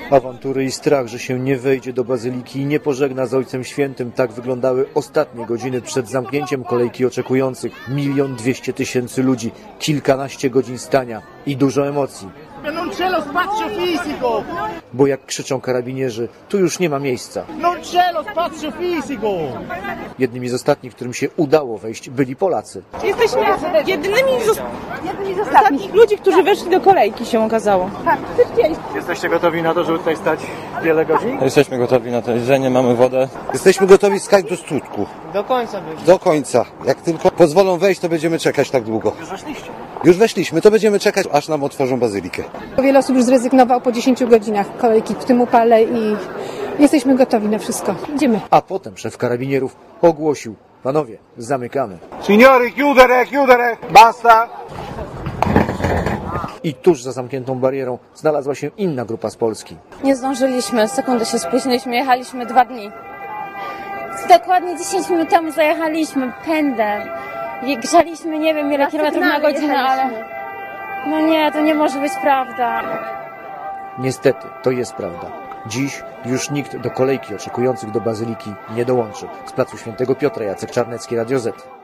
Awantury i strach, że się nie wejdzie do bazyliki i nie pożegna z Ojcem Świętym, tak wyglądały ostatnie godziny przed zamknięciem kolejki oczekujących. 1 200 000 ludzi, kilkanaście godzin stania i dużo emocji. Non c'è lo spazio fisico! Bo jak krzyczą karabinierzy, tu już nie ma miejsca. Non c'è lo spazio fisico! Jednymi z ostatnich, którym się udało wejść, byli Polacy. Jesteśmy jednymi z ostatnich ludzi, którzy weszli do kolejki, się okazało. Jesteście gotowi na to, żeby tutaj stać wiele godzin? Jesteśmy gotowi na to jedzenie, mamy wodę. Jesteśmy gotowi skakać do skutku. Do końca będzie. Do końca. Jak tylko pozwolą wejść, to będziemy czekać tak długo. Już weszliście. Już weszliśmy, to będziemy czekać, aż nam otworzą bazylikę. Wiele osób już zrezygnowało po 10 godzinach kolejki w tym upale i jesteśmy gotowi na wszystko. Idziemy. A potem szef karabinierów ogłosił: panowie, zamykamy. Signori, chiudere, basta! I tuż za zamkniętą barierą znalazła się inna grupa z Polski. Nie zdążyliśmy, sekundę się spóźniliśmy, jechaliśmy 2 dni. Dokładnie 10 minut temu zajechaliśmy pędem. I grzaliśmy nie wiem ile kilometrów na godzinę, ale... No nie, to nie może być prawda. Niestety, to jest prawda. Dziś już nikt do kolejki oczekujących do bazyliki nie dołączy. Z placu Świętego Piotra, Jacek Czarnecki, Radio Z.